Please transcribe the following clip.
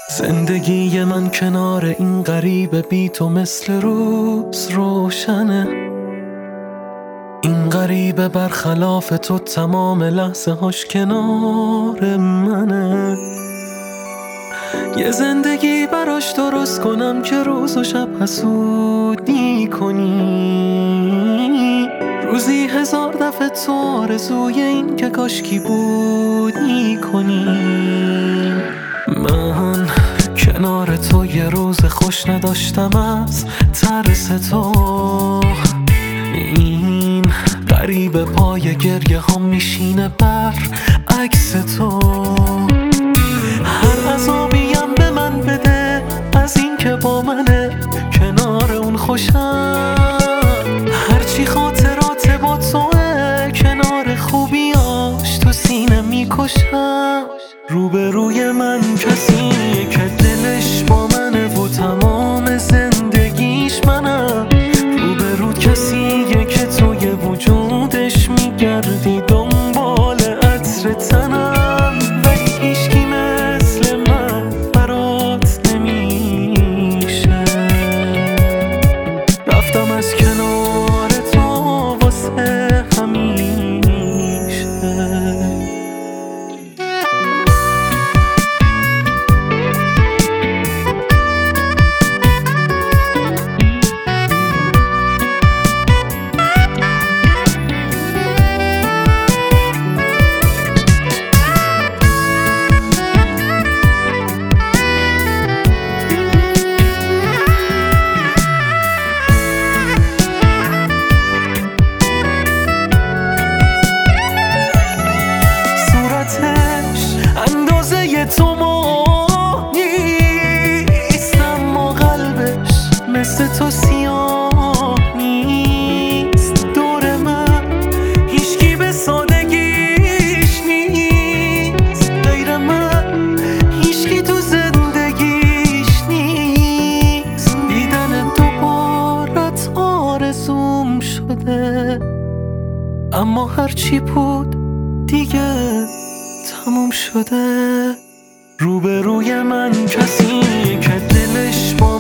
زندگی من کنار این غریبه بی تو مثل روز روشنه. این غریبه برخلاف تو تمام لحظه هاش کنار منه. یه زندگی براش درست کنم که روز و شب حسودی کنی. روزی 1000 دفعه تو آرزوی این که کاشکی بودی کنی. من کنار تو یه روز خوش نداشتم از ترس تو. این غریبه پای گریه هم میشینه بر عکس تو. هر عذابیم به من بده از این که با منه کنار اون خوشم. هرچی خاطرات با توه کنار خوبیاش تو سینه میکشم. روبروی من کسیه که دلش با منه و تمام زندگیش منم. روبرو کسیه که توی وجودش میگردی دنبال عطر تنم. ولی هیچکی مثل من برات نمیشه. رفتم از کنار تو واسه همیشه. تو ما نیست اما قلبش مثل تو سیاه نیست. دور من هیچکی به سادگیش نیست. غیر من هیچکی تو زندگیش نیست. دیدن دوبارت آرزوم شده. اما هرچی بود دیگه تموم شده. روبروی من کسی که دلش با